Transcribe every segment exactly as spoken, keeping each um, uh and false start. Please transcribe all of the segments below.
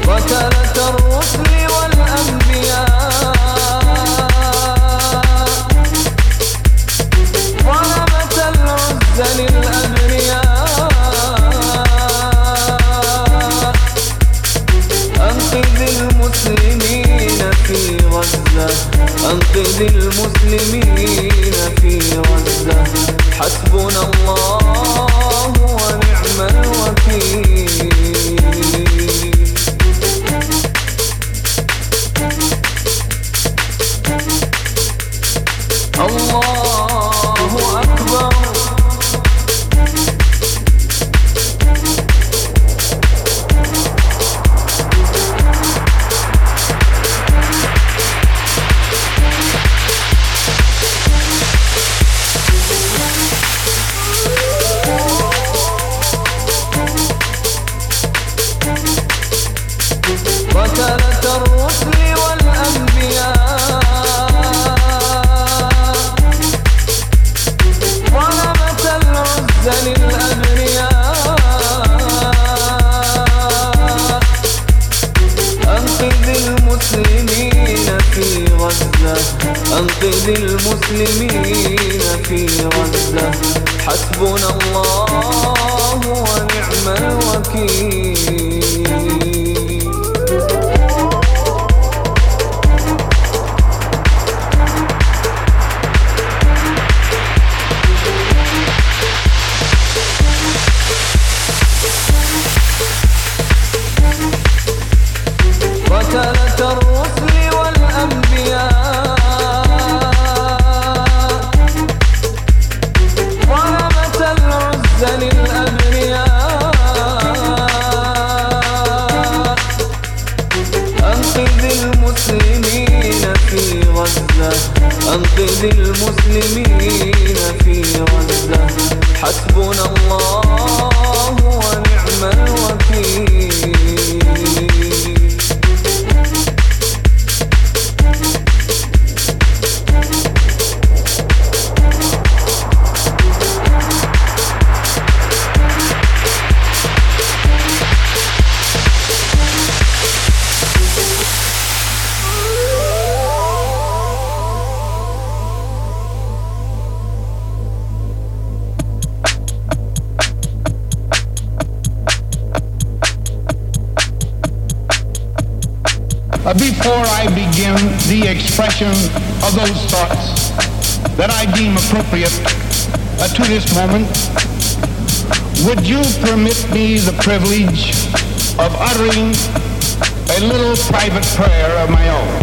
قتلة الرسل والأنبياء ظلمة العز للأبرياء أنقذ المسلمين في غزة أنقذ المسلمين في غزة حسبنا الله ونعم الوكيل الله أكبر قتلة الرسل والأنبياء ظلمة العز للأبرياء أنقذ المسلمين في غزة أنقذ المسلمين في غزة حسبنا الله ونعم الوكيل قتلة الرسل والأنبياء ظلمة العز للأبرياء أنقذ المسلمين في غزة أنقذ المسلمين في غزة حسبنا الله ونعم الوكيل Before I begin the expression of those thoughts that I deem appropriate uh, to this moment, would you permit me the privilege of uttering a little private prayer of my own?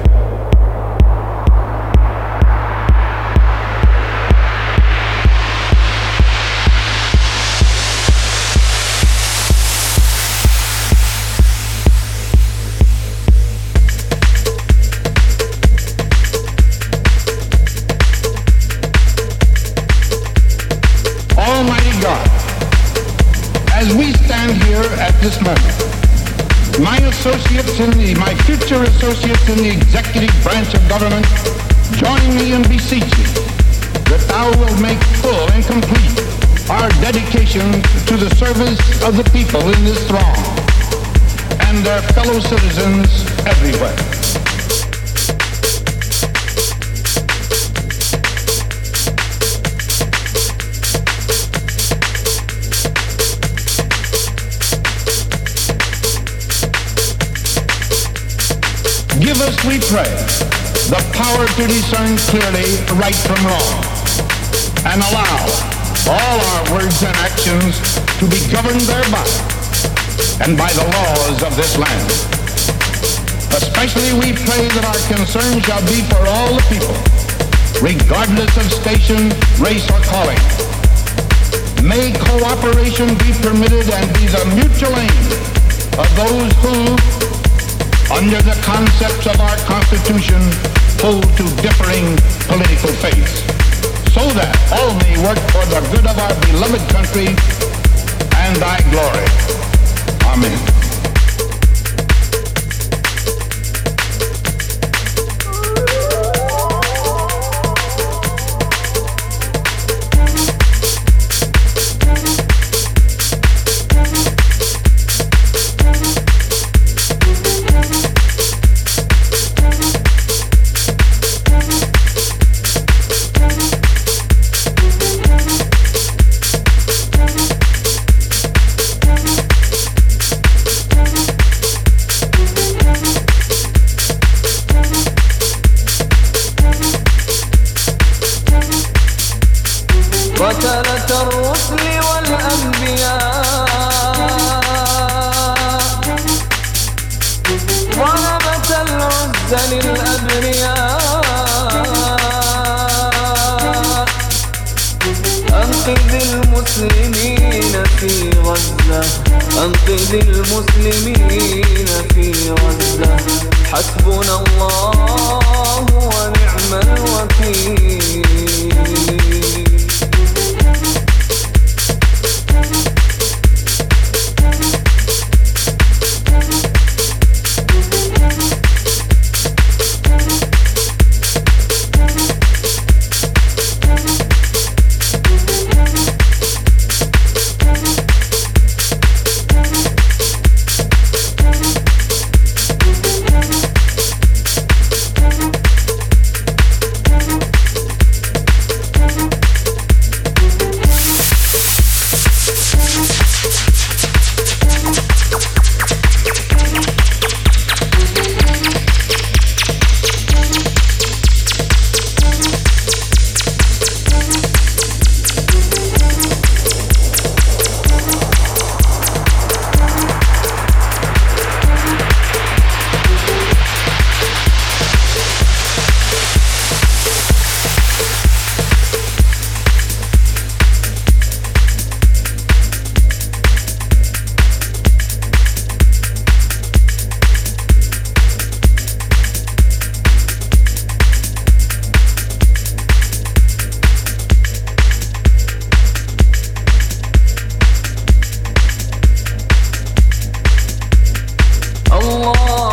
As we stand here at this moment, my associates in the, my future associates in the executive branch of government, join me in beseeching that thou wilt make full and complete our dedication to the service of the people in this throng and their fellow citizens everywhere. Give us, we pray, the power to discern clearly right from wrong, and allow all our words and actions to be governed thereby and by the laws of this land. Especially we pray that our concern shall be for all the people, regardless of station, race, or calling. May cooperation be permitted and be the mutual aim of those who, under the concepts of our Constitution, hold to differing political faiths, so that all may work for the good of our beloved country and thy glory. Amen. الرسل والأنبياء ضربت العز للأبرياء أنقذ المسلمين في غزة أنقذ المسلمين في غزة حسبنا الله ونعم الوكيل Allah